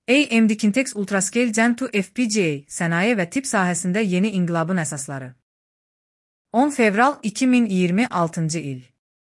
AMD Kintex Ultrascale Gen 2 FPGA, sənaye və tip sahəsində yeni inqilabın əsasları. 10 fevral 2026-cı il.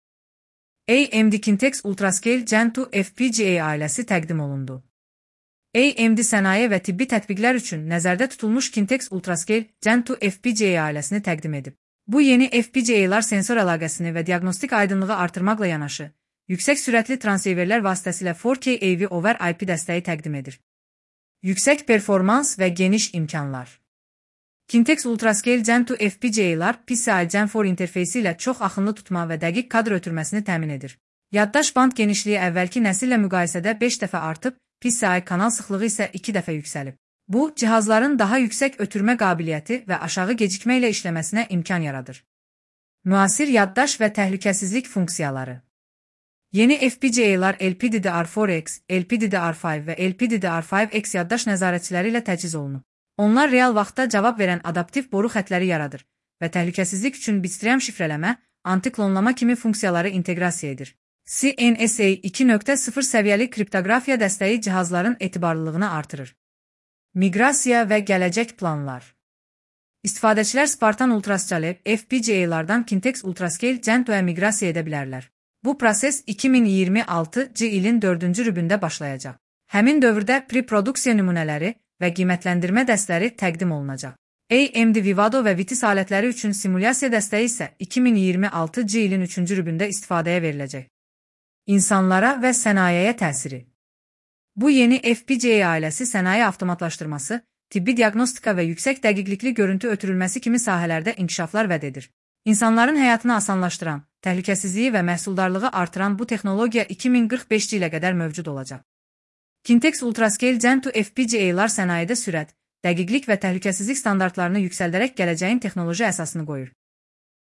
AMD Kintex Ultrascale Gen 2 FPGA ailəsi təqdim olundu. AMD sənaye və tibbi tətbiqlər üçün nəzərdə tutulmuş Kintex Ultrascale Gen 2 FPGA ailəsini təqdim edib. Bu yeni FPGA-lar sensor əlaqəsini və diaqnostik aydınlığı artırmaqla yanaşı, yüksək sürətli transeyverlər vasitəsilə 4K AV over IP dəstəyi təqdim edir. Yüksək performans və geniş imkanlar. Kintex Ultrascale Gen 2 FPGA-lar PCI Gen 4 interfeysi ilə çox axınlı tutma və dəqiq kadr ötürməsini təmin edir. Yaddaş band genişliyi əvvəlki nəsillə müqayisədə 5 dəfə artıb, PCI kanal sıxlığı isə 2 dəfə yüksəlib. Bu, cihazların daha yüksək ötürmə qabiliyyəti və aşağı gecikmə ilə işləməsinə imkan yaradır. Müasir yaddaş və təhlükəsizlik funksiyaları. Yeni FPGA-lar LPDDR4X, LPDDR5 və LPDDR5X yaddaş nəzarətçiləri ilə təchiz olunub. Onlar real vaxtda cavab verən adaptiv boru xətləri yaradır və təhlükəsizlik üçün bitstream şifrələmə, anti-klonlama kimi funksiyaları inteqrasiya edir. CNSA 2.0 səviyyəli kriptoqrafiya dəstəyi cihazların etibarlılığını artırır. Miqrasiya və gələcək planlar. İstifadəçilər Spartan Ultrascale FPGA-lardan Kintex Ultrascale Gen 2-ə miqrasiya edə bilərlər. Bu proses 2026-cı ilin 4-cü rübündə başlayacaq. Həmin dövrdə pre-produksiya nümunələri və qiymətləndirmə dəstləri təqdim olunacaq. AMD Vivado və Vitis alətləri üçün simulyasiya dəstəyi isə 2026-cı ilin 3-cü rübündə istifadəyə veriləcək. İnsanlara və sənayeye təsiri. Bu yeni FPGA ailəsi sənaye avtomatlaşdırması, tibbi diaqnostika və yüksək dəqiqlikli görüntü ötürülməsi kimi sahələrdə inkişaflar vəd edir. İnsanların həyatını asanlaşdıran, təhlükəsizliyi və məhsuldarlığı artıran bu texnologiya 2045-ci ilə qədər mövcud olacaq. Kintex Ultrascale Gen 2 FPGA-lar sənayedə sürət, dəqiqlik və təhlükəsizlik standartlarını yüksəldərək gələcəyin texnoloji əsasını qoyur.